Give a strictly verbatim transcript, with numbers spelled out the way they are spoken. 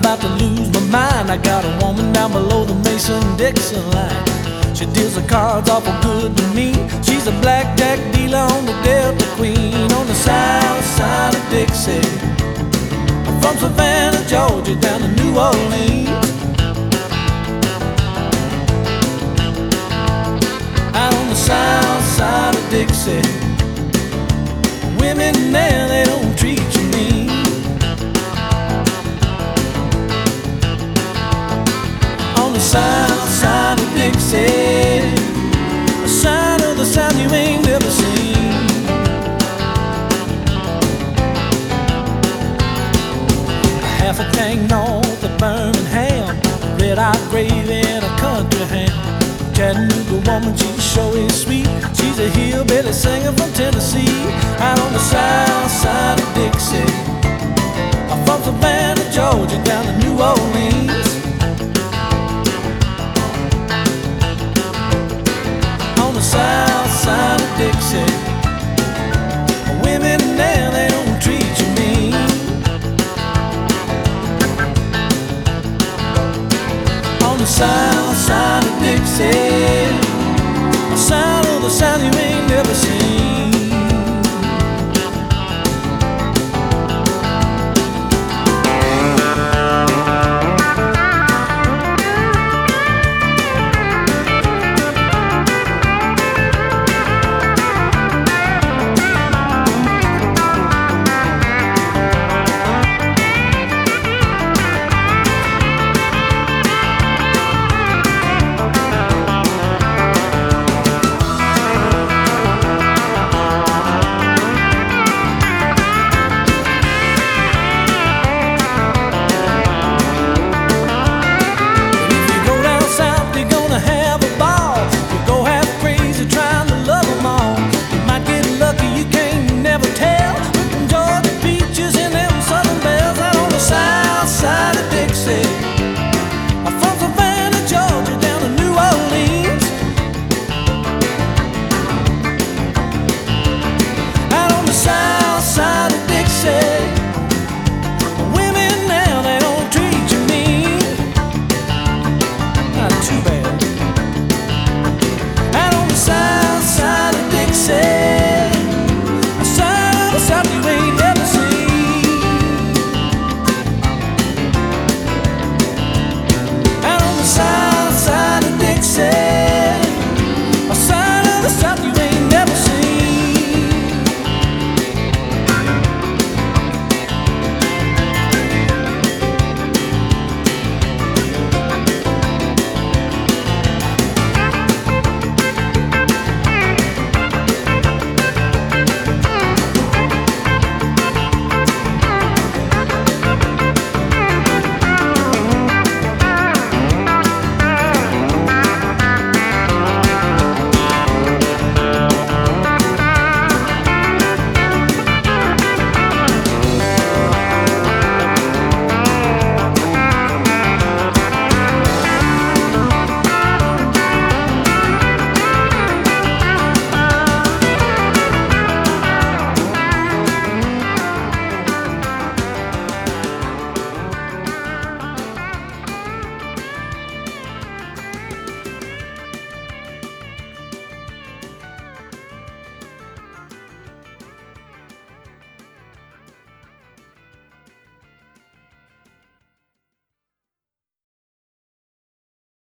about to lose my mind. I got a woman down below the Mason-Dixon line. She deals the cards awful good to me. She's a blackjack dealer on the Delta Queen, on the south side of Dixie. From Savannah, Georgia, down to New Orleans. Out on the south side of Dixie, women there, they don't treat you mean. On the south side of Dixie, a side of the South you ain't never seen. Half a tank north of Birmingham, red-eyed gravy and a country ham. Chattanooga woman, she sure is sweet. She's a hillbilly singer from Tennessee. Out on the south side of Dixie, from Savannah, Georgia, down to New Orleans. On the south side of Dixie, women there, they don't treat you mean. On the south side of Dixie, a side of the South you ain't